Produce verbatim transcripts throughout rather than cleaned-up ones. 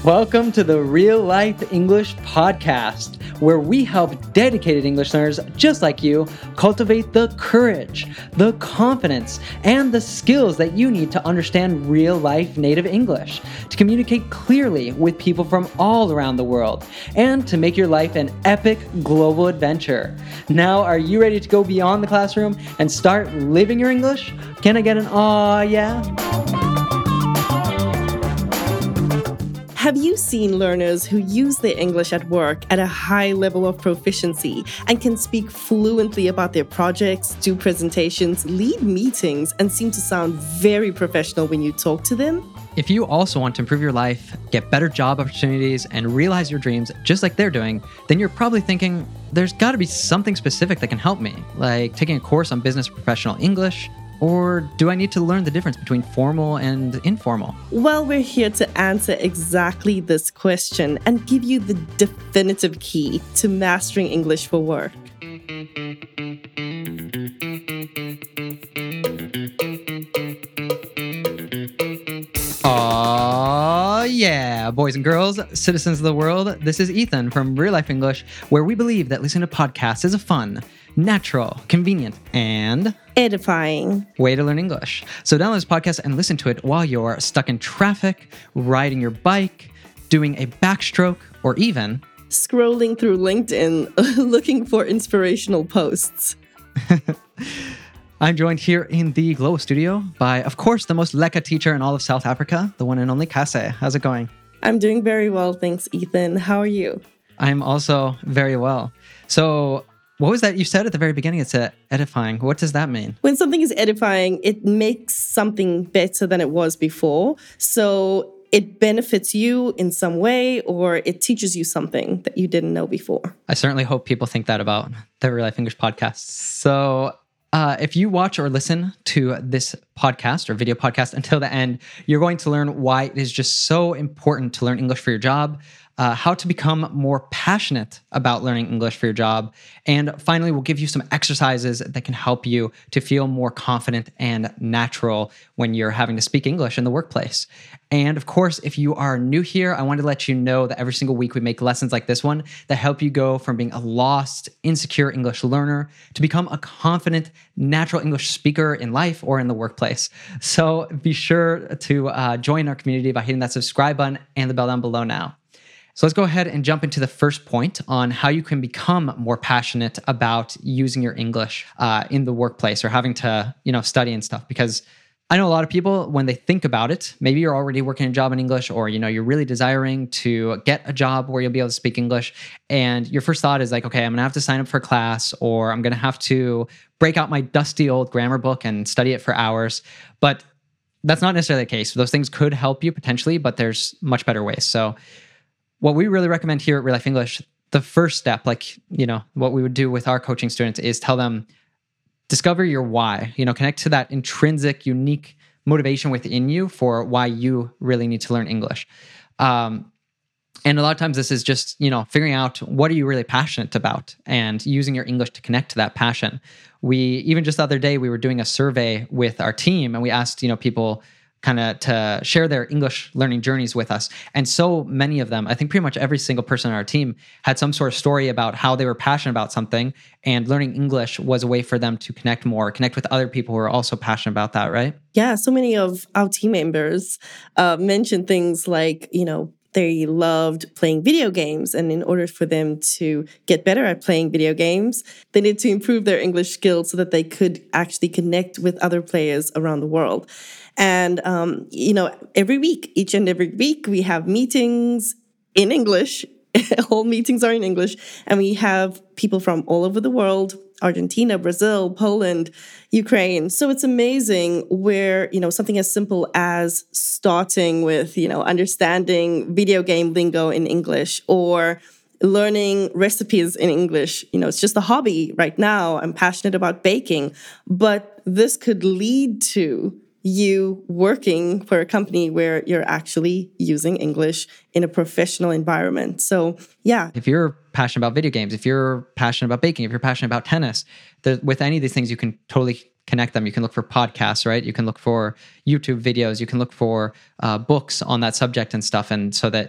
Welcome to the Real Life English Podcast, where we help dedicated English learners just like you cultivate the courage, the confidence, and the skills that you need to understand real life native English, to communicate clearly with people from all around the world, and to make your life an epic global adventure. Now, are you ready to go beyond the classroom and start living your English? Can I get an aw, yeah? Have you seen learners who use their English at work at a high level of proficiency and can speak fluently about their projects, do presentations, lead meetings, and seem to sound very professional when you talk to them? If you also want to improve your life, get better job opportunities, and realize your dreams just like they're doing, then you're probably thinking, there's got to be something specific that can help me, like taking a course on business professional English. Or do I need to learn the difference between formal and informal? Well, we're here to answer exactly this question and give you the definitive key to mastering English for work. Aww, yeah, boys and girls, citizens of the world, this is Ethan from Real Life English, where we believe that listening to podcasts is a fun, natural, convenient, and edifying way to learn English. So download this podcast and listen to it while you're stuck in traffic, riding your bike, doing a backstroke, or even scrolling through LinkedIn looking for inspirational posts. I'm joined here in the Glow Studio by, of course, the most Leka teacher in all of South Africa, the one and only Kase. How's it going? I'm doing very well, thanks, Ethan. How are you? I'm also very well. So what was that you said at the very beginning? It's uh, edifying. What does that mean? When something is edifying, it makes something better than it was before. So it benefits you in some way, or it teaches you something that you didn't know before. I certainly hope people think that about the Real Life English podcast. So uh, if you watch or listen to this podcast or video podcast until the end, you're going to learn why it is just so important to learn English for your job, Uh, how to become more passionate about learning English for your job. And finally, we'll give you some exercises that can help you to feel more confident and natural when you're having to speak English in the workplace. And of course, if you are new here, I want to let you know that every single week we make lessons like this one that help you go from being a lost, insecure English learner to become a confident, natural English speaker in life or in the workplace. So be sure to uh, join our community by hitting that subscribe button and the bell down below now. So let's go ahead and jump into the first point on how you can become more passionate about using your English uh, in the workplace or having to, you know, study and stuff. Because I know a lot of people, when they think about it, maybe you're already working a job in English, or, you know, you're really desiring to get a job where you'll be able to speak English. And your first thought is like, okay, I'm going to have to sign up for a class, or I'm going to have to break out my dusty old grammar book and study it for hours. But that's not necessarily the case. Those things could help you potentially, but there's much better ways. So what we really recommend here at Real Life English, the first step, like, you know, what we would do with our coaching students is tell them, discover your why, you know, connect to that intrinsic, unique motivation within you for why you really need to learn English. Um, and a lot of times this is just, you know, figuring out what are you really passionate about and using your English to connect to that passion. We, even just the other day, we were doing a survey with our team and we asked, you know, people kind of to share their English learning journeys with us. And so many of them, I think pretty much every single person on our team had some sort of story about how they were passionate about something, and learning English was a way for them to connect more, connect with other people who are also passionate about that, right? Yeah, so many of our team members uh, mentioned things like, you know, they loved playing video games. And in order for them to get better at playing video games, they needed to improve their English skills so that they could actually connect with other players around the world. And, um, you know, every week, each and every week, we have meetings in English. All meetings are in English. And we have people from all over the world, Argentina, Brazil, Poland, Ukraine. So it's amazing where, you know, something as simple as starting with, you know, understanding video game lingo in English, or learning recipes in English. You know, it's just a hobby right now. I'm passionate about baking, but this could lead to you working for a company where you're actually using English in a professional environment. So, yeah. If you're passionate about video games, if you're passionate about baking, if you're passionate about tennis, the, with any of these things, you can totally connect them. You can look for podcasts, right? You can look for YouTube videos. You can look for uh, books on that subject and stuff. And so that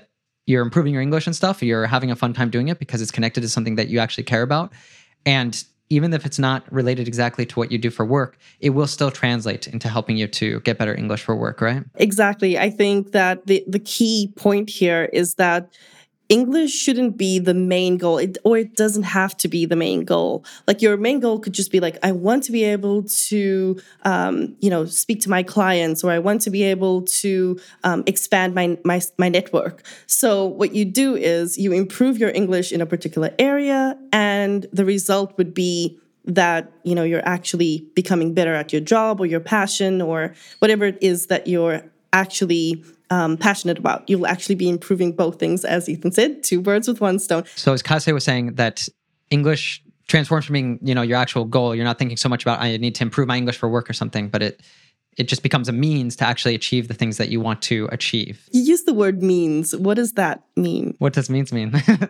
you're improving your English and stuff, you're having a fun time doing it because it's connected to something that you actually care about. And even if it's not related exactly to what you do for work, it will still translate into helping you to get better English for work, right? Exactly. I think that the, the key point here is that English shouldn't be the main goal, it, or it doesn't have to be the main goal. Like your main goal could just be like, I want to be able to, um, you know, speak to my clients, or I want to be able to um, expand my, my my network. So what you do is you improve your English in a particular area, and the result would be that, you know, you're actually becoming better at your job or your passion or whatever it is that you're actually Um, passionate about. You'll actually be improving both things, as Ethan said, two birds with one stone. So as Kase was saying, that English transforms from being, you know, your actual goal. You're not thinking so much about, I need to improve my English for work or something, but it it just becomes a means to actually achieve the things that you want to achieve. You use the word means. What does that mean? What does means mean?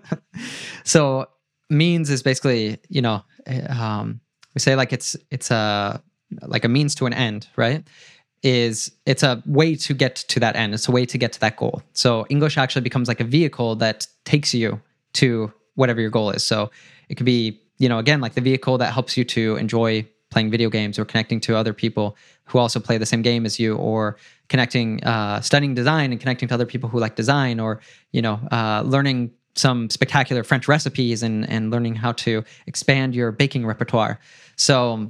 So means is basically, you know, um, we say like it's it's a like a means to an end, right? Is it's a way to get to that end. It's a way to get to that goal. So English actually becomes like a vehicle that takes you to whatever your goal is. So it could be, you know, again, like the vehicle that helps you to enjoy playing video games or connecting to other people who also play the same game as you, or connecting, uh, studying design and connecting to other people who like design, or, you know, uh, learning some spectacular French recipes and, and learning how to expand your baking repertoire. So,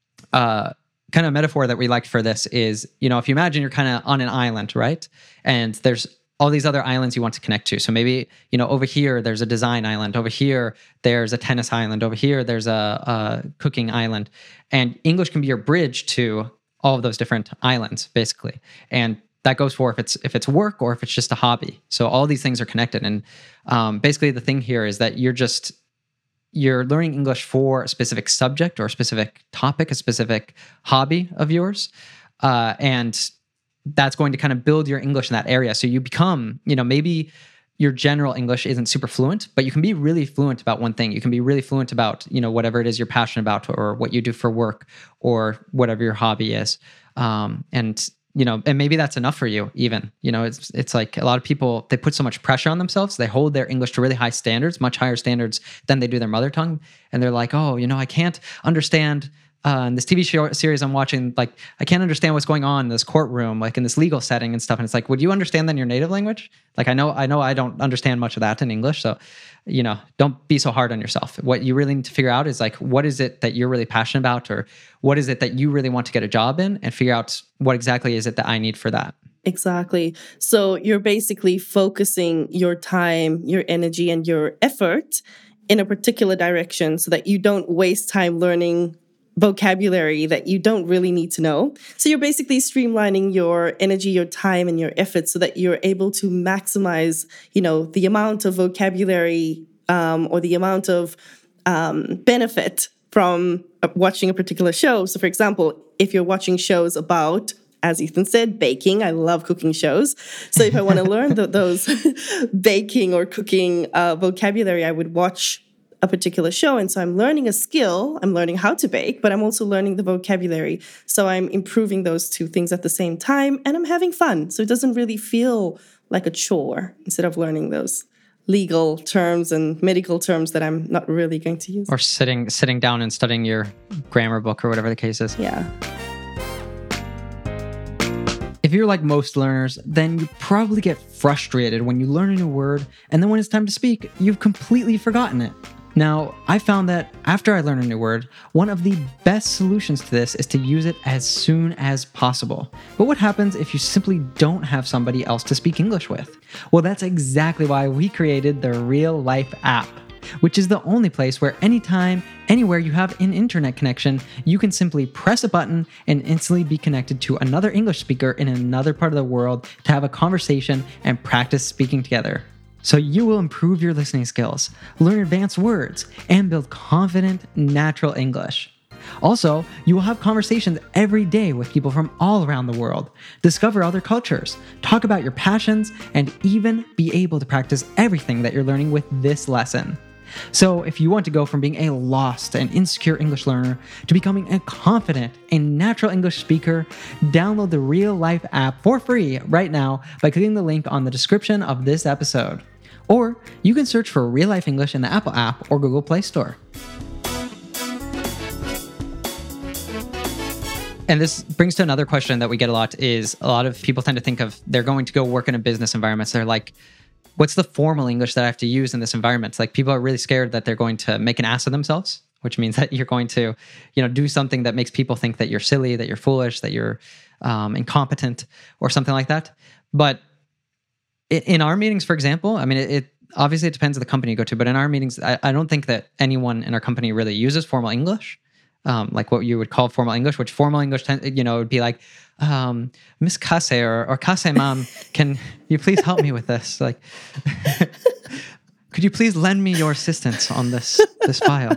uh, kind of metaphor that we liked for this is, you know, if you imagine you're kind of on an island, right? And there's all these other islands you want to connect to. So maybe, you know, over here, there's a design island. Over here, there's a tennis island. Over here, there's a, a cooking island. And English can be your bridge to all of those different islands, basically. And that goes for if it's if it's work or if it's just a hobby. So all these things are connected. And um, basically the thing here is that you're just, you're learning English for a specific subject or a specific topic, a specific hobby of yours. Uh, and that's going to kind of build your English in that area. So you become, you know, maybe your general English isn't super fluent, but you can be really fluent about one thing. You can be really fluent about, you know, whatever it is you're passionate about, or what you do for work, or whatever your hobby is. Um, and you know, and maybe that's enough for you even. You know, it's it's like a lot of people, they put so much pressure on themselves. They hold their English to really high standards, much higher standards than they do their mother tongue. And they're like, oh, you know, I can't understand uh, in this T V show series I'm watching, like, I can't understand what's going on in this courtroom, like in this legal setting and stuff. And it's like, would you understand that in your native language? Like, I know, I know I don't understand much of that in English. So, you know, don't be so hard on yourself. What you really need to figure out is like, what is it that you're really passionate about, or what is it that you really want to get a job in, and figure out what exactly is it that I need for that. Exactly. So you're basically focusing your time, your energy, and your effort in a particular direction so that you don't waste time learning vocabulary that you don't really need to know. So you're basically streamlining your energy, your time, and your effort so that you're able to maximize, you know, the amount of vocabulary um, or the amount of um, benefit from watching a particular show. So for example, if you're watching shows about, as Ethan said, baking, I love cooking shows. So if I want to learn th- those baking or cooking uh, vocabulary, I would watch a particular show. And so I'm learning a skill, I'm learning how to bake, but I'm also learning the vocabulary. So I'm improving those two things at the same time, and I'm having fun. So it doesn't really feel like a chore instead of learning those legal terms and medical terms that I'm not really going to use. Or sitting sitting down and studying your grammar book or whatever the case is. Yeah. If you're like most learners, then you probably get frustrated when you learn a new word, and then when it's time to speak, you've completely forgotten it. Now, I found that after I learn a new word, one of the best solutions to this is to use it as soon as possible. But what happens if you simply don't have somebody else to speak English with? Well, that's exactly why we created the Real Life app, which is the only place where anytime, anywhere you have an internet connection, you can simply press a button and instantly be connected to another English speaker in another part of the world to have a conversation and practice speaking together. So you will improve your listening skills, learn advanced words, and build confident, natural English. Also, you will have conversations every day with people from all around the world, discover other cultures, talk about your passions, and even be able to practice everything that you're learning with this lesson. So if you want to go from being a lost and insecure English learner to becoming a confident and natural English speaker, download the Real Life app for free right now by clicking the link on the description of this episode. Or you can search for Real Life English in the Apple app or Google Play Store. And this brings to another question that we get a lot is a lot of people tend to think of they're going to go work in a business environment. So they're like, what's the formal English that I have to use in this environment? Like people are really scared that they're going to make an ass of themselves, which means that you're going to, you know, do something that makes people think that you're silly, that you're foolish, that you're um, incompetent or something like that. But in our meetings, for example, I mean, it, it obviously it depends on the company you go to, but in our meetings, I, I don't think that anyone in our company really uses formal English. Um, like what you would call formal English, which formal English, you know, would be like, um, Miss Kase or, or Kase Mom, can you please help me with this? Like, could you please lend me your assistance on this this file?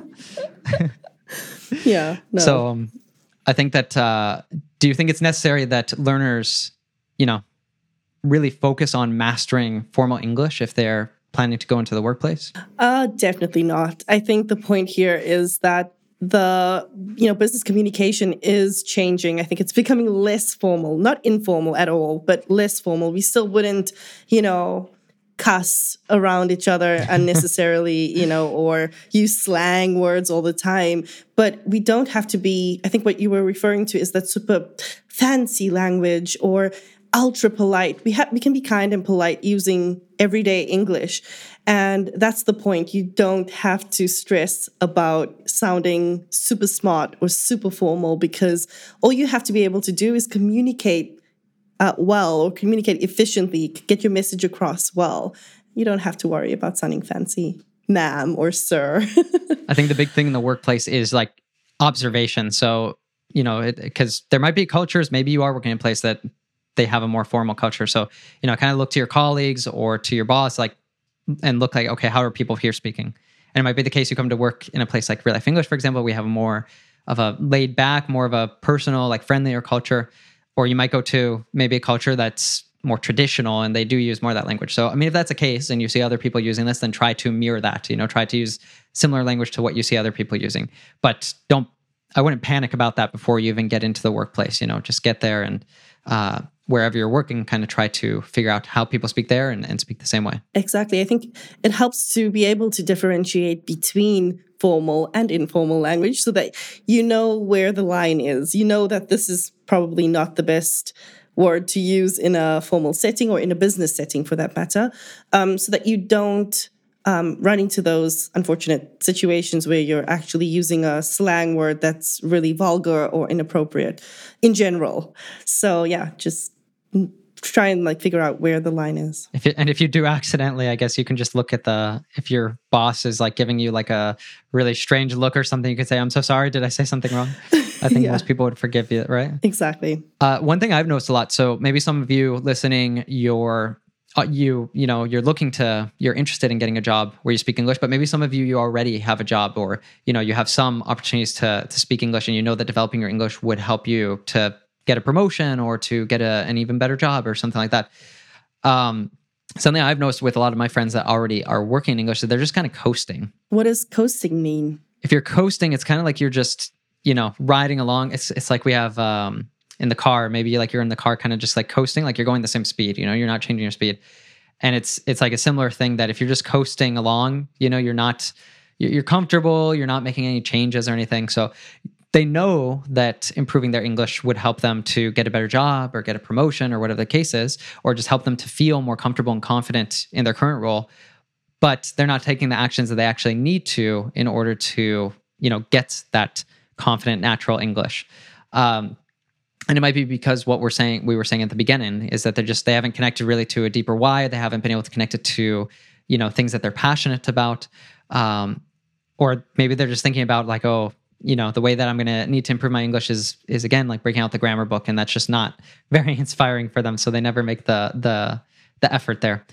Yeah. No. So um, I think that, uh, do you think it's necessary that learners, you know, really focus on mastering formal English if they're planning to go into the workplace? Uh, definitely not. I think the point here is that the, you know, business communication is changing. I think it's becoming less formal, not informal at all, but less formal. We still wouldn't, you know, cuss around each other unnecessarily, you know, or use slang words all the time. But we don't have to be, I think what you were referring to is that super fancy language or ultra polite. We have we can be kind and polite using everyday English. And that's the point. You don't have to stress about sounding super smart or super formal, because all you have to be able to do is communicate uh, well or communicate efficiently, get your message across well. You don't have to worry about sounding fancy, ma'am or sir. I think the big thing in the workplace is like observation. So, you know, because there might be cultures, maybe you are working in a place that they have a more formal culture. So, you know, kind of look to your colleagues or to your boss, like, and look like, okay, how are people here speaking? And it might be the case you come to work in a place like Real Life English, for example, we have more of a laid back, more of a personal, like friendlier culture. Or you might go to maybe a culture that's more traditional and they do use more of that language. So, I mean, if that's the case and you see other people using this, then try to mirror that, you know, try to use similar language to what you see other people using. But don't, I wouldn't panic about that before you even get into the workplace, you know, just get there and uh, wherever you're working, kind of try to figure out how people speak there and, and speak the same way. Exactly. I think it helps to be able to differentiate between formal and informal language so that you know where the line is. You know that this is probably not the best word to use in a formal setting or in a business setting for that matter, um, so that you don't um, run into those unfortunate situations where you're actually using a slang word that's really vulgar or inappropriate in general. So yeah, just try and like figure out where the line is. If it, and if you do accidentally, I guess you can just look at the, if your boss is like giving you like a really strange look or something, you could say, I'm so sorry, did I say something wrong? I think yeah. most people would forgive you, right? Exactly. Uh, one thing I've noticed a lot, so maybe some of you listening, you're, uh, you, you know, you're looking to, you're interested in getting a job where you speak English, but maybe some of you, you already have a job or, you know, you have some opportunities to, to speak English and you know that developing your English would help you to get a promotion or to get a, an even better job or something like that. Um, something I've noticed with a lot of my friends that already are working in English, that they're just kind of coasting. What does coasting mean? If you're coasting, it's kind of like you're just, you know, riding along. It's it's like we have um, in the car, maybe like you're in the car kind of just like coasting, like you're going the same speed, you know, you're not changing your speed. And it's it's like a similar thing that if you're just coasting along, you know, you're not, you're comfortable, you're not making any changes or anything. So they know that improving their English would help them to get a better job or get a promotion or whatever the case is, or just help them to feel more comfortable and confident in their current role. But they're not taking the actions that they actually need to in order to, you know, get that confident, natural English. Um, and it might be because what we're saying, we were saying at the beginning, is that they're just, they haven't connected really to a deeper why. They haven't been able to connect it to, you know, things that they're passionate about. Um, or maybe they're just thinking about like, oh, you know, the way that I'm going to need to improve my English is, is again, like breaking out the grammar book. And that's just not very inspiring for them. So they never make the, the, the effort there.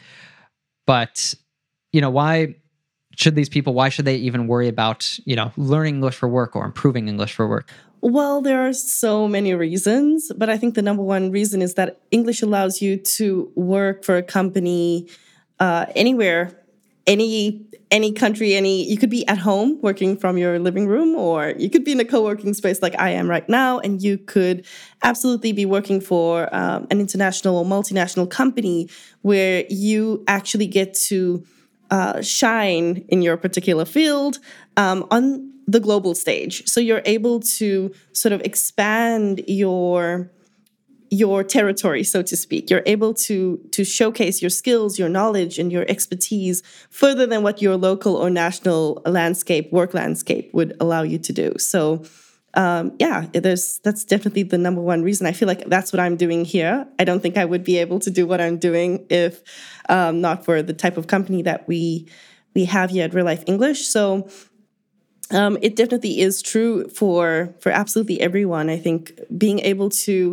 But, you know, why should these people, why should they even worry about, you know, learning English for work or improving English for work? Well, there are so many reasons, but I think the number one reason is that English allows you to work for a company uh, anywhere, any any country, any you could be at home working from your living room, or you could be in a co-working space like I am right now, and you could absolutely be working for um, an international or multinational company where you actually get to uh, shine in your particular field um, on the global stage. So you're able to sort of expand your your territory, so to speak. You're able to to showcase your skills, your knowledge, and your expertise further than what your local or national landscape, work landscape would allow you to do. So, um, yeah, there's that's definitely the number one reason. I feel like that's what I'm doing here. I don't think I would be able to do what I'm doing if um, not for the type of company that we we have here at Real Life English. So. Um, it definitely is true for for absolutely everyone. I think being able to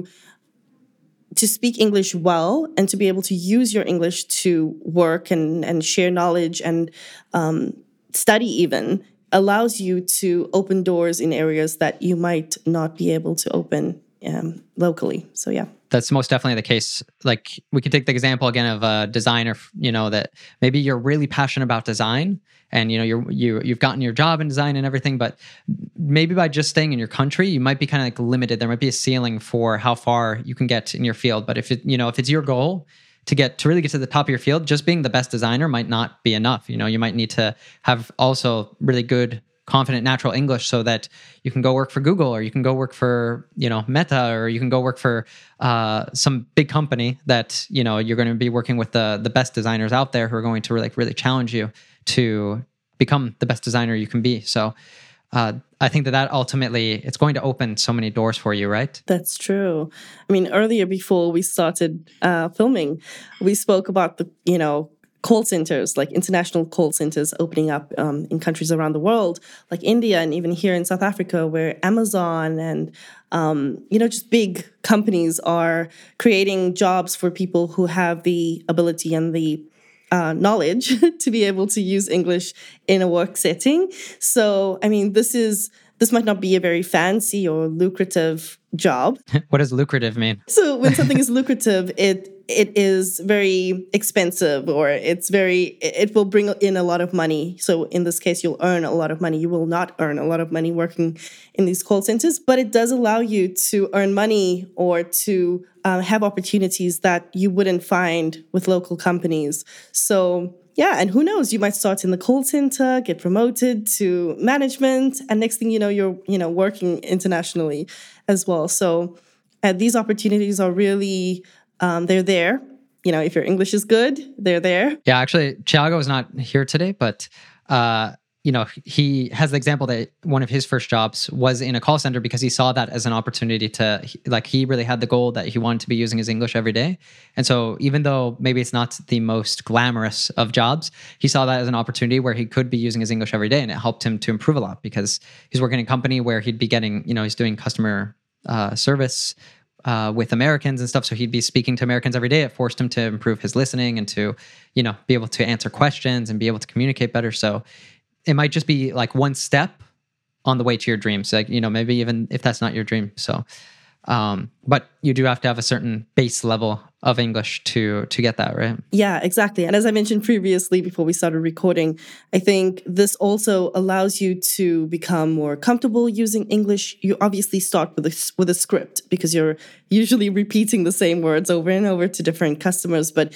to speak English well and to be able to use your English to work and, and share knowledge and um, study even allows you to open doors in areas that you might not be able to open um, locally. So, yeah. That's most definitely the case. Like, we could take the example again of a designer, you know, that maybe you're really passionate about design and, you know, you're, you, you've gotten your job in design and everything, but maybe by just staying in your country, you might be kind of like limited. There might be a ceiling for how far you can get in your field. But if it, you know, if it's your goal to get, to really get to the top of your field, just being the best designer might not be enough. You know, you might need to have also really good, confident natural English so that you can go work for Google, or you can go work for, you know, Meta, or you can go work for uh, some big company that, you know, you're going to be working with the the best designers out there who are going to really, like, really challenge you to become the best designer you can be. So uh, I think that that ultimately, it's going to open so many doors for you, right? That's true. I mean, earlier before we started uh, filming, we spoke about the, you know, call centers, like international call centers opening up um, in countries around the world, like India and even here in South Africa, where Amazon and, um, you know, just big companies are creating jobs for people who have the ability and the uh, knowledge to be able to use English in a work setting. So, I mean, this is this might not be a very fancy or lucrative job. What does lucrative mean? So when something is lucrative, it it is very expensive, or it's very, it will bring in a lot of money. So in this case, you'll earn a lot of money. You will not earn a lot of money working in these call centers, but it does allow you to earn money or to um, have opportunities that you wouldn't find with local companies. So yeah, and who knows, you might start in the call center, get promoted to management, and next thing you know, you're, you know, working internationally as well. So uh, these opportunities are really, um, they're there. You know, if your English is good, they're there. Yeah, actually, Thiago is not here today, but uh, you know, he has the example that one of his first jobs was in a call center because he saw that as an opportunity to, like, he really had the goal that he wanted to be using his English every day. And so even though maybe it's not the most glamorous of jobs, he saw that as an opportunity where he could be using his English every day, and it helped him to improve a lot because he's working in a company where he'd be getting, you know, he's doing customer uh, service uh, with Americans and stuff. So he'd be speaking to Americans every day. It forced him to improve his listening and to, you know, be able to answer questions and be able to communicate better. So it might just be like one step on the way to your dreams. Like, you know, maybe even if that's not your dream. So, um, but you do have to have a certain base level of English to to get that, right? Yeah, exactly. And as I mentioned previously before we started recording, I think this also allows you to become more comfortable using English. You obviously start with a, with a script because you're usually repeating the same words over and over to different customers. But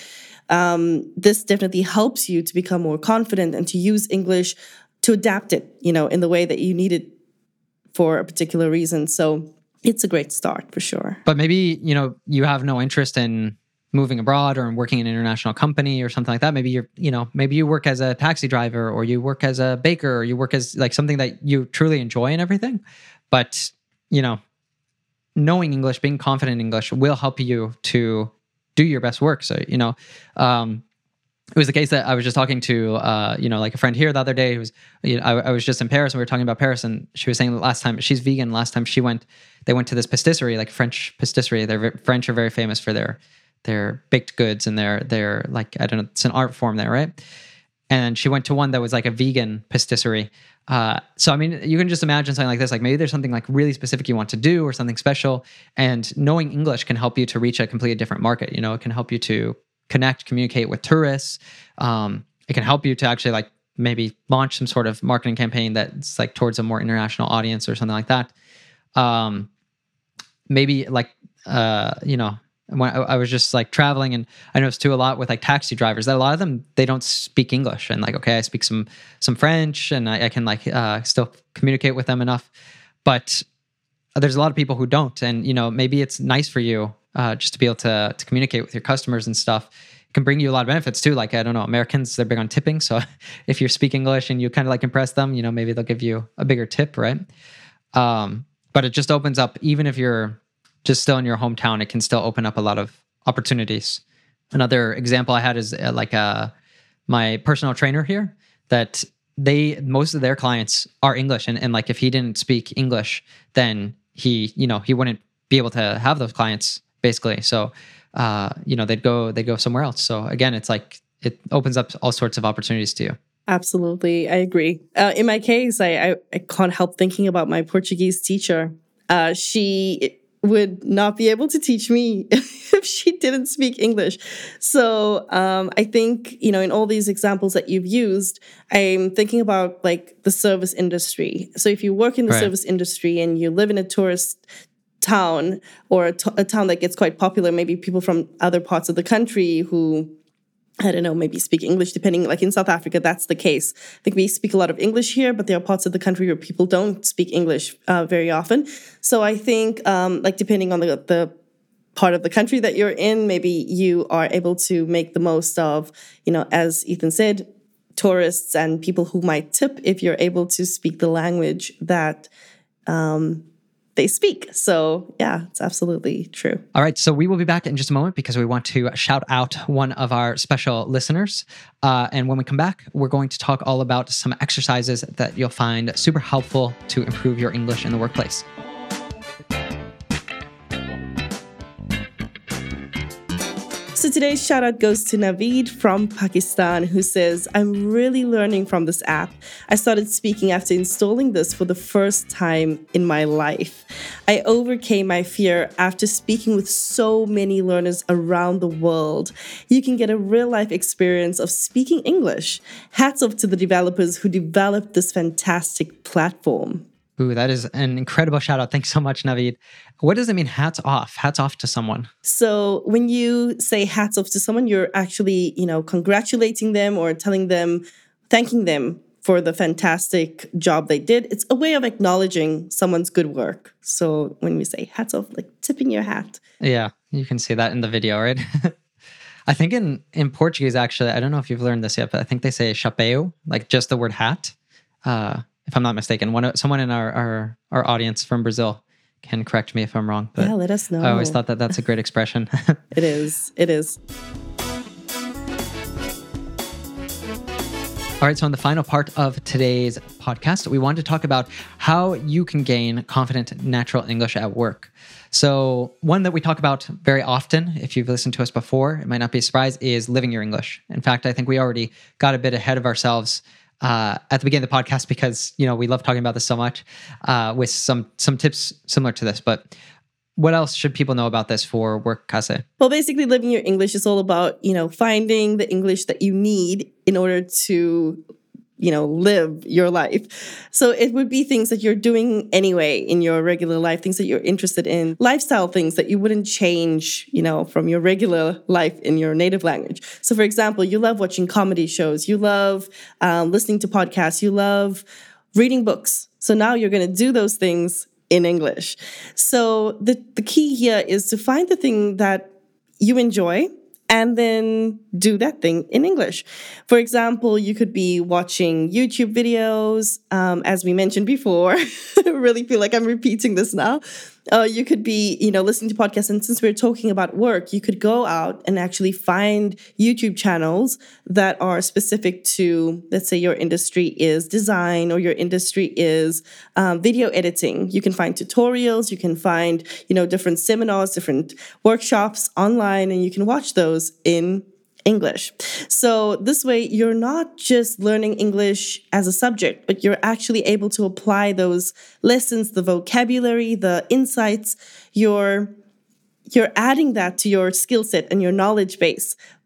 um, this definitely helps you to become more confident and to use English, to adapt it, you know, in the way that you need it for a particular reason. So it's a great start for sure. But maybe, you know, you have no interest in moving abroad or in working in an international company or something like that. Maybe you're, you know, maybe you work as a taxi driver, or you work as a baker, or you work as like something that you truly enjoy and everything. But, you know, knowing English, being confident in English will help you to do your best work. So, you know, um, it was the case that I was just talking to, uh, you know, like a friend here the other day. Who was, you know, I, I was just in Paris and we were talking about Paris, and she was saying that last time she's vegan. Last time she went, they went to this pastisserie, like French pastisserie. They're French are very famous for their their baked goods and their their like I don't know, it's an art form there, right? And she went to one that was like a vegan pastisserie. Uh, so I mean, you can just imagine something like this. Like maybe there's something like really specific you want to do, or something special, and knowing English can help you to reach a completely different market. You know, it can help you to connect, communicate with tourists. Um, it can help you to actually like maybe launch some sort of marketing campaign that's like towards a more international audience or something like that. Um, maybe like, uh, you know, when I, I was just like traveling, and I noticed too a lot with like taxi drivers that a lot of them, they don't speak English, and like, okay, I speak some, some French, and I, I can like, uh, still communicate with them enough, but there's a lot of people who don't. And, you know, maybe it's nice for you, uh, just to be able to, to communicate with your customers and stuff. It can bring you a lot of benefits too. Like, I don't know, Americans, they're big on tipping. So if you speak English and you kind of like impress them, you know, maybe they'll give you a bigger tip, right? Um, but it just opens up, even if you're just still in your hometown, it can still open up a lot of opportunities. Another example I had is uh, like uh, my personal trainer here, that they, most of their clients are English. And, and like, if he didn't speak English, then he, you know, he wouldn't be able to have those clients basically. So, uh, you know, they'd go, they'd go somewhere else. So again, it's like, it opens up all sorts of opportunities to you. Absolutely. I agree. Uh, in my case, I, I, I can't help thinking about my Portuguese teacher. Uh, she would not be able to teach me if she didn't speak English. So um, I think, you know, in all these examples that you've used, I'm thinking about like the service industry. So if you work in the Right. service industry and you live in a tourist town, or a, t- a town that gets quite popular, maybe people from other parts of the country who, I don't know, maybe speak English, depending, like in South Africa, that's the case. I think we speak a lot of English here, but there are parts of the country where people don't speak English uh, very often. So I think, um, like, depending on the, the part of the country that you're in, maybe you are able to make the most of, you know, as Ethan said, tourists and people who might tip if you're able to speak the language that um, they speak. So yeah, it's absolutely true. All right. So we will be back in just a moment because we want to shout out one of our special listeners. Uh, and when we come back, we're going to talk all about some exercises that you'll find super helpful to improve your English in the workplace. So today's shout out goes to Naveed from Pakistan, who says, I'm really learning from this app. I started speaking after installing this for the first time in my life. I overcame my fear after speaking with so many learners around the world. You can get a real life experience of speaking English. Hats off to the developers who developed this fantastic platform. Ooh, that is an incredible shout out. Thanks so much, Naveed. What does it mean, hats off? Hats off to someone. So when you say hats off to someone, you're actually, you know, congratulating them or telling them, thanking them for the fantastic job they did. It's a way of acknowledging someone's good work. So when we say hats off, like tipping your hat. Yeah, you can see that in the video, right? I think in, in Portuguese, actually, I don't know if you've learned this yet, but I think they say chapéu, like just the word hat. Uh, if I'm not mistaken, one someone in our, our, our audience from Brazil can correct me if I'm wrong. But yeah, let us know. I always thought that that's a great expression. It is. It is. All right, so in the final part of today's podcast, we wanted to talk about how you can gain confident, natural English at work. So one that we talk about very often, if you've listened to us before, it might not be a surprise, is living your English. In fact, I think we already got a bit ahead of ourselves uh, at the beginning of the podcast because, you know, we love talking about this so much uh, with some some tips similar to this. But what else should people know about this for work, Kase? Well, basically, living your English is all about, you know, finding the English that you need in order to, you know, live your life. So it would be things that you're doing anyway in your regular life, things that you're interested in, lifestyle things that you wouldn't change, you know, from your regular life in your native language. So, for example, you love watching comedy shows, you love um, listening to podcasts, you love reading books. So now you're going to do those things in English. So the, the key here is to find the thing that you enjoy and then do that thing in English. For example, you could be watching YouTube videos, um, as we mentioned before. I really feel like I'm repeating this now. Uh, you could be, you know, listening to podcasts. And since we're talking about work, you could go out and actually find YouTube channels that are specific to, let's say your industry is design or your industry is um, video editing. You can find tutorials, you can find, you know, different seminars, different workshops online, and you can watch those in English. So this way, you're not just learning English as a subject, but you're actually able to apply those lessons, the vocabulary, the insights. You're, you're adding that to your skill set and your knowledge base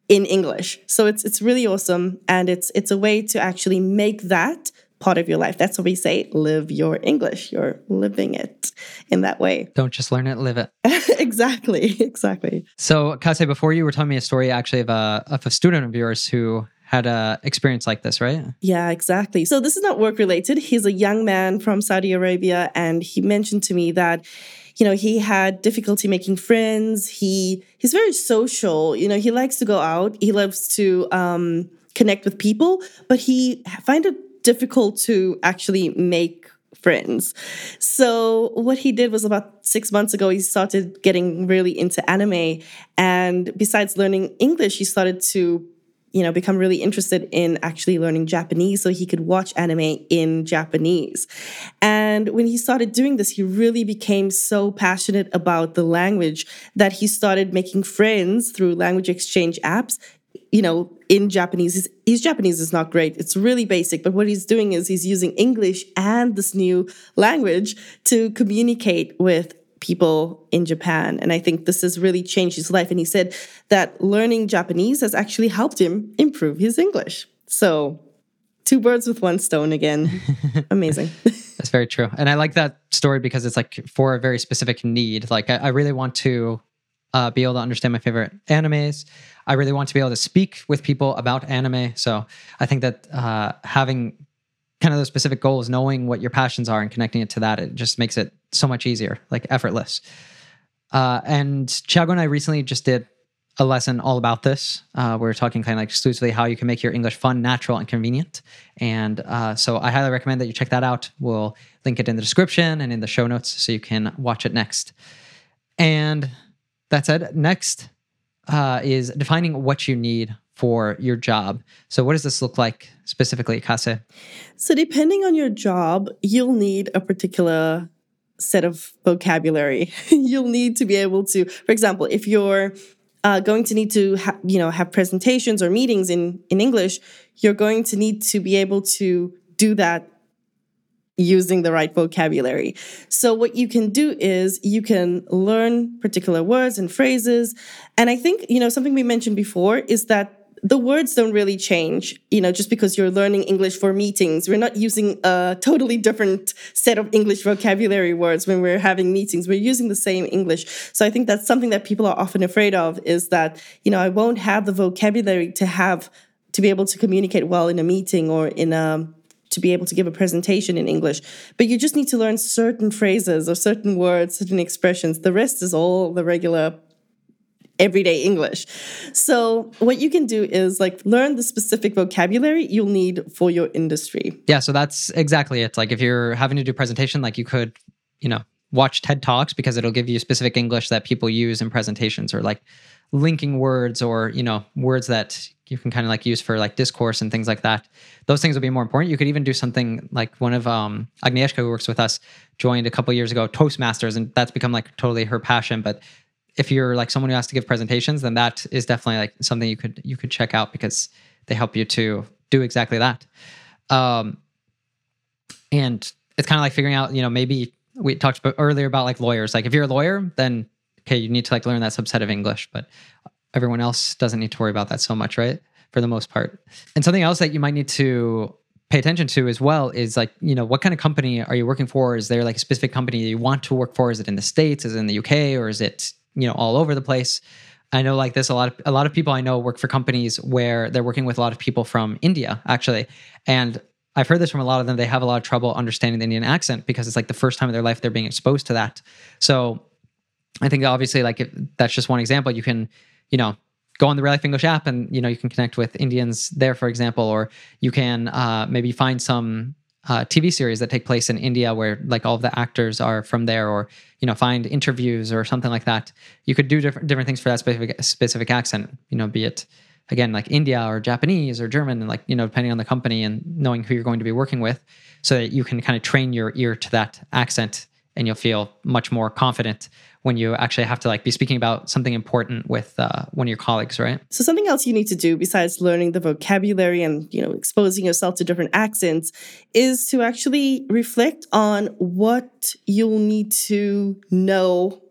in English. So it's it's really awesome, and it's it's a way to actually make that part of your life. That's what we say, live your English. You're living it in that way. Don't just learn it, live it. Exactly, exactly. So, Kase, before you were telling me a story actually of a, of a student of yours who had a experience like this, right? Yeah, exactly. So this is not work related. He's a young man from Saudi Arabia, and he mentioned to me that, you know, he had difficulty making friends. He he's very social. You know, he likes to go out. He loves to um, connect with people, but he find it difficult to actually make friends. So what he did was about six months ago, he started getting really into anime. And besides learning English, he started to, you know, become really interested in actually learning Japanese so he could watch anime in Japanese. And when he started doing this, he really became so passionate about the language that he started making friends through language exchange apps, you know, in Japanese. His, his Japanese is not great. It's really basic. But what he's doing is he's using English and this new language to communicate with people in Japan. And I think this has really changed his life. And he said that learning Japanese has actually helped him improve his English. So two birds with one stone again. Amazing. That's very true. And I like that story because it's like for a very specific need. Like I, I really want to uh, be able to understand my favorite animes. I really want to be able to speak with people about anime. So I think that uh, having kind of those specific goals, knowing what your passions are and connecting it to that, it just makes it so much easier, like effortless. Uh, and Thiago and I recently just did a lesson all about this. Uh, we we're talking kind of like exclusively how you can make your English fun, natural, and convenient. And uh, so I highly recommend that you check that out. We'll link it in the description and in the show notes so you can watch it next. And that said, next uh, is defining what you need for your job. So what does this look like specifically, Kase? So depending on your job, you'll need a particular set of vocabulary. You'll need to be able to, for example, if you're uh, going to need to ha- you know, have presentations or meetings in, in English, you're going to need to be able to do that using the right vocabulary. So what you can do is you can learn particular words and phrases. And I think, you know, something we mentioned before is that the words don't really change, you know, just because you're learning English for meetings. We're not using a totally different set of English vocabulary words when we're having meetings. We're using the same English. So I think that's something that people are often afraid of, is that, you know, I won't have the vocabulary to have, to be able to communicate well in a meeting or in a, to be able to give a presentation in English. But you just need to learn certain phrases or certain words, certain expressions. The rest is all the regular everyday English. So what you can do is like learn the specific vocabulary you'll need for your industry. Yeah, so that's exactly it. Like if you're having to do a presentation, like you could, you know, watch TED Talks because it'll give you specific English that people use in presentations, or like linking words, or, you know, words that you can kind of like use for like discourse and things like that. Those things will be more important. You could even do something like one of um, Agnieszka, who works with us, joined a couple years ago, Toastmasters, and that's become like totally her passion. But if you're like someone who has to give presentations, then that is definitely like something you could you could check out because they help you to do exactly that. Um, and it's kind of like figuring out, you know, maybe we talked about earlier about like lawyers. Like if you're a lawyer, then okay, you need to like learn that subset of English, but everyone else doesn't need to worry about that so much, right? For the most part. And something else that you might need to pay attention to as well is like, you know, what kind of company are you working for? Is there like a specific company you want to work for? Is it in the States? Is it in the U K? Or is it, you know, all over the place? I know like this, a lot of a lot of people I know work for companies where they're working with a lot of people from India, actually. And I've heard this from a lot of them. They have a lot of trouble understanding the Indian accent because it's like the first time in their life they're being exposed to that. So I think obviously like if that's just one example. You can, you know, go on the Real Life English app and, you know, you can connect with Indians there, for example, or you can uh, maybe find some uh, T V series that take place in India where like all of the actors are from there, or, you know, find interviews or something like that. You could do different different things for that specific specific accent, you know, be it, again, like India or Japanese or German, and like, you know, depending on the company and knowing who you're going to be working with, so that you can kind of train your ear to that accent and you'll feel much more confident when you actually have to like be speaking about something important with uh, one of your colleagues, right? So something else you need to do besides learning the vocabulary and, you know, exposing yourself to different accents is to actually reflect on what you'll need to know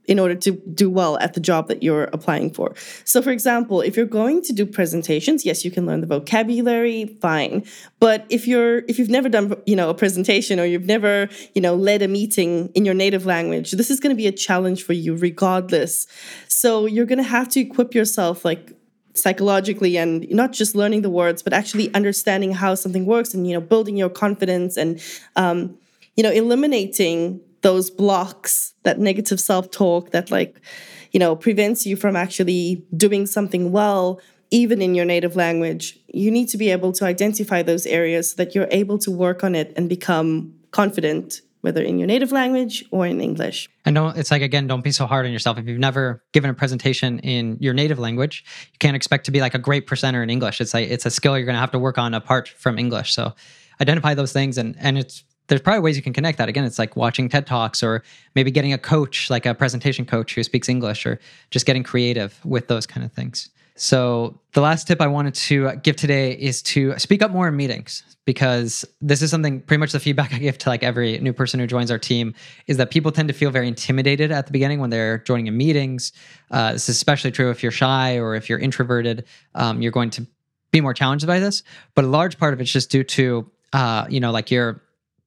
in order to do well at the job that you're applying for. So for example, if you're going to do presentations, yes, you can learn the vocabulary, fine. But if you're if you've never done, you know, a presentation, or you've never, you know, led a meeting in your native language, this is going to be a challenge for you regardless. So you're going to have to equip yourself like psychologically, and not just learning the words, but actually understanding how something works, and, you know, building your confidence, and um, you know, eliminating those blocks, that negative self-talk that, like, you know, prevents you from actually doing something well, even in your native language. You need to be able to identify those areas so that you're able to work on it and become confident, whether in your native language or in English. And don't, it's like, again, don't be so hard on yourself. If you've never given a presentation in your native language, you can't expect to be like a great presenter in English. It's like, it's a skill you're going to have to work on apart from English. So identify those things, and, and it's, there's probably ways you can connect that. Again, it's like watching TED Talks, or maybe getting a coach, like a presentation coach who speaks English, or just getting creative with those kind of things. So the last tip I wanted to give today is to speak up more in meetings, because this is something, pretty much the feedback I give to like every new person who joins our team, is that people tend to feel very intimidated at the beginning when they're joining in meetings. Uh, this is especially true if you're shy or if you're introverted. Um, you're going to be more challenged by this. But a large part of it's just due to, uh, you know, like you're,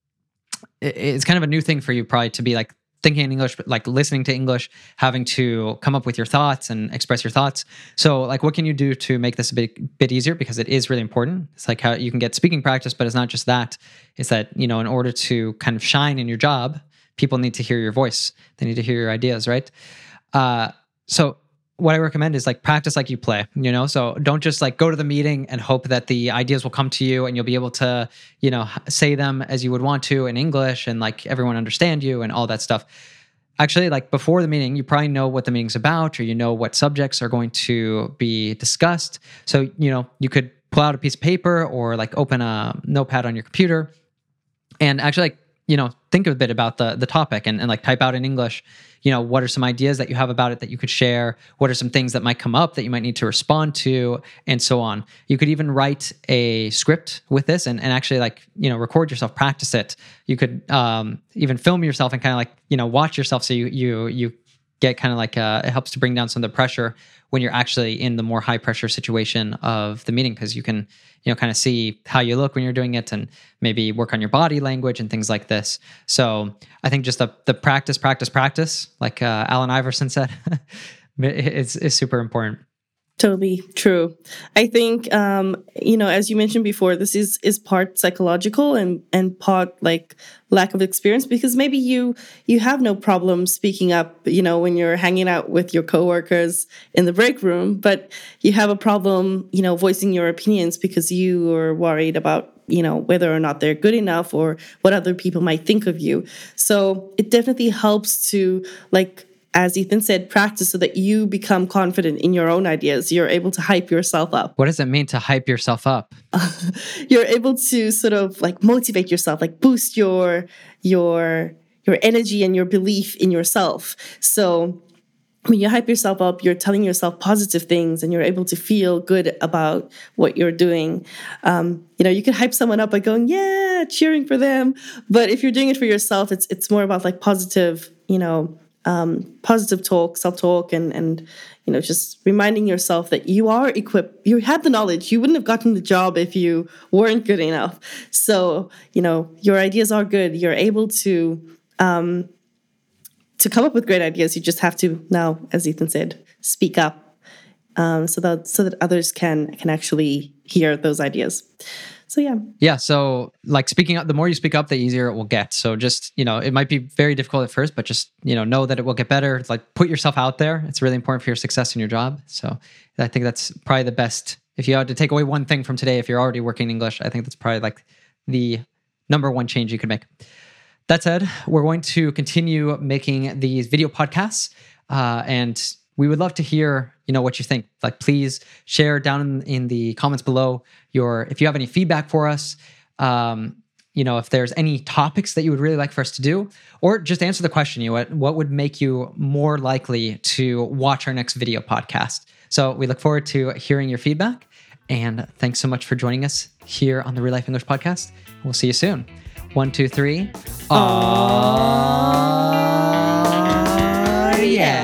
it's kind of a new thing for you probably to be like thinking in English, but like listening to English, having to come up with your thoughts and express your thoughts. So like, what can you do to make this a bit, bit easier? Because it is really important. It's like how you can get speaking practice, but it's not just that. It's that, you know, in order to kind of shine in your job, people need to hear your voice. They need to hear your ideas, right? Uh, so what I recommend is like practice like you play, you know? So don't just like go to the meeting and hope that the ideas will come to you and you'll be able to, you know, say them as you would want to in English and like everyone understand you and all that stuff. Actually, like before the meeting, you probably know what the meeting's about, or you know what subjects are going to be discussed. So, you know, you could pull out a piece of paper or like open a notepad on your computer and actually like, you know, think a bit about the the topic and, and like type out in English, you know, what are some ideas that you have about it that you could share? What are some things that might come up that you might need to respond to, and so on. You could even write a script with this and, and actually like, you know, record yourself, practice it. You could um, even film yourself and kind of like, you know, watch yourself so you you you get kind of like, uh, it helps to bring down some of the pressure when you're actually in the more high pressure situation of the meeting, because you can, you know, kind of see how you look when you're doing it and maybe work on your body language and things like this. So I think just the the practice, practice, practice, like uh, Allen Iverson said, is, is super important. Totally true. I think, um, you know, as you mentioned before, this is is part psychological and and part like lack of experience, because maybe you you have no problem speaking up, you know, when you're hanging out with your coworkers in the break room, but you have a problem, you know, voicing your opinions because you are worried about, you know, whether or not they're good enough or what other people might think of you. So it definitely helps to, like, as Ethan said, practice so that you become confident in your own ideas. You're able to hype yourself up. What does it mean to hype yourself up? You're able to sort of like motivate yourself, like boost your your your energy and your belief in yourself. So when you hype yourself up, you're telling yourself positive things and you're able to feel good about what you're doing. Um, you know, you can hype someone up by going, yeah, cheering for them. But if you're doing it for yourself, it's it's more about like positive, you know, Um, positive talk, self-talk, and, and, you know, just reminding yourself that you are equipped, you have the knowledge. You wouldn't have gotten the job if you weren't good enough. So, you know, your ideas are good. You're able to, um, to come up with great ideas. You just have to now, as Ethan said, speak up, um, so that, so that others can, can actually hear those ideas. So, yeah. Yeah. So like speaking up, the more you speak up, the easier it will get. So just, you know, it might be very difficult at first, but just, you know, know that it will get better. Like put yourself out there. It's really important for your success in your job. So I think that's probably the best. If you had to take away one thing from today, if you're already working English, I think that's probably like the number one change you could make. That said, we're going to continue making these video podcasts, uh, and we would love to hear, you know, what you think. Like, please share down in, in the comments below your, if you have any feedback for us, um, you know, if there's any topics that you would really like for us to do, or just answer the question, you know, what, what would make you more likely to watch our next video podcast? So we look forward to hearing your feedback, and thanks so much for joining us here on the Real Life English Podcast. We'll see you soon. One, two, three. Aww, yeah.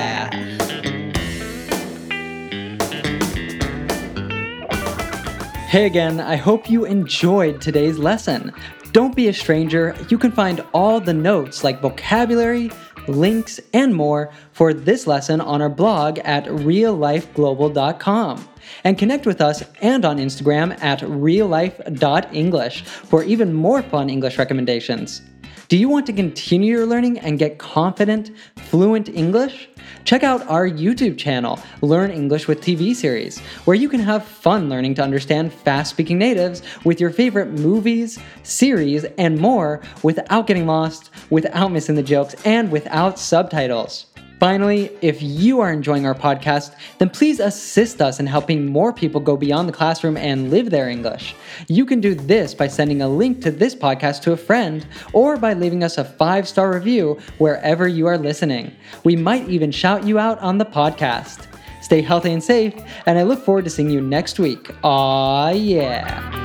Hey again, I hope you enjoyed today's lesson. Don't be a stranger. You can find all the notes like vocabulary, links, and more for this lesson on our blog at real life global dot com. And connect with us and on Instagram at real life dot english for even more fun English recommendations. Do you want to continue your learning and get confident, fluent English? Check out our YouTube channel, Learn English with T V series, where you can have fun learning to understand fast-speaking natives with your favorite movies, series, and more without getting lost, without missing the jokes, and without subtitles. Finally, if you are enjoying our podcast, then please assist us in helping more people go beyond the classroom and live their English. You can do this by sending a link to this podcast to a friend or by leaving us a five-star review wherever you are listening. We might even shout you out on the podcast. Stay healthy and safe, and I look forward to seeing you next week. Aw, yeah.